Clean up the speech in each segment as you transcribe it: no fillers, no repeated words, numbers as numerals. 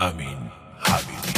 امین حبیبی.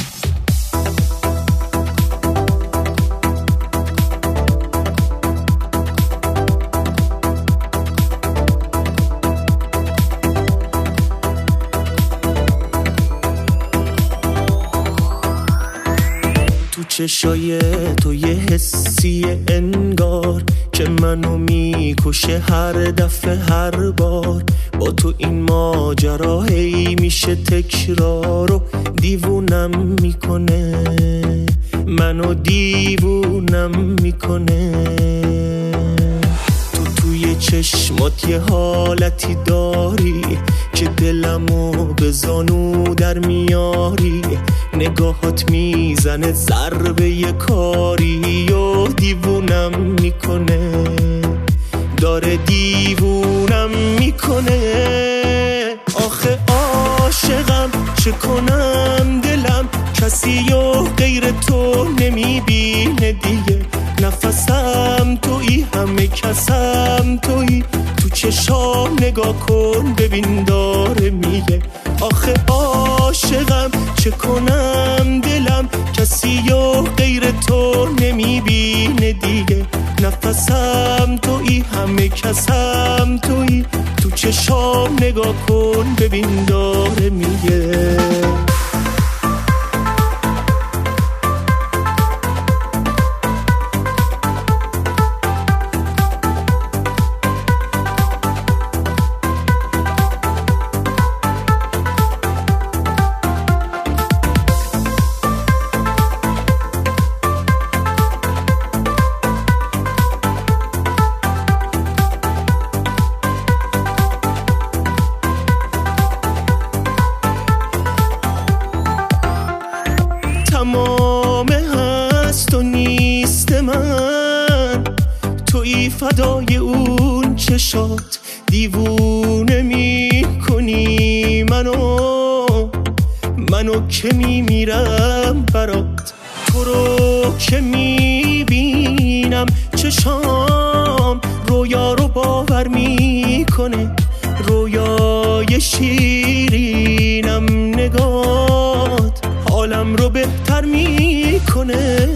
تو چشای تو یه حسی انگار که منو میکشه هر دفعه هر بار. با تو این ماجرا هی میشه تکرار و دیوونم میکنه، منو دیوونم میکنه. تو توی چشمات یه حالتی داری که دلمو به زانو در میاری. نگاهات میزنه ضربه یه کاری و دیوونم میکنه، داره دیوونم میکنه. آخه عاشقم چه کنم، دلم کسی و غیر تو نمیبینه دیگه. نفسم تویی، همه کسم تویی. تو چشام نگاه کن ببین داره میگه. آخه عاشقم چه کنم، دلم کسی و غیر تو نمیبینه دیگه. نفسم تویی، همه کسم تویی. تو چشام نگاه کن ببین داره میگه. تمام هست و نیست من، تویی فدای اون چشات. دیوونه میکنی منو که میمیرم برات. تو رو که میبینم چشام رویا رو باور میکنه. رویای شیرینم نگات حالم رو بهتر میکنه.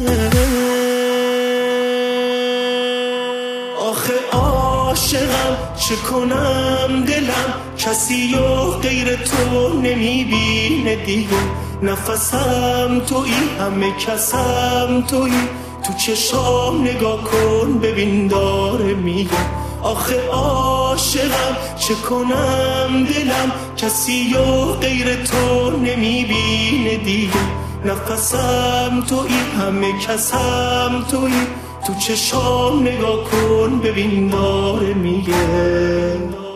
آخه عاشقم چه کنم، دلم کسی و غیر تو نمیبینه دیگه. نفسم تویی، همه کسم تویی. تو چشام نگاه کن ببین داره میگه. آخه عاشقم چه کنم، دلم کسی و غیر تو نمیبینه دیگه. نفسم تویی، همه کسم تویی. تو چشام نگاه کن ببین داره میگه.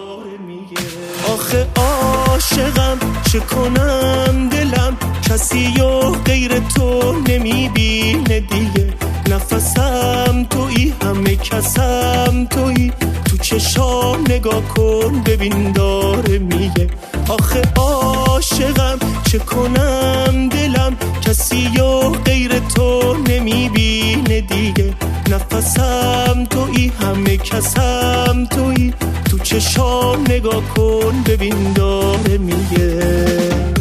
آخه عاشقم چه کنم، دلم کسی و غیر تو نمیبینه دیگه. نفسم تویی، همه کسم تویی. تو چشام نگاه کن ببین داره میگه. آخه عاشقم چه کنم، دلم کسی و غیر تو نمیبینه دیگه. نفسم تویی، همه کسم تویی. تو چشام نگاه کن ببین داره میگه.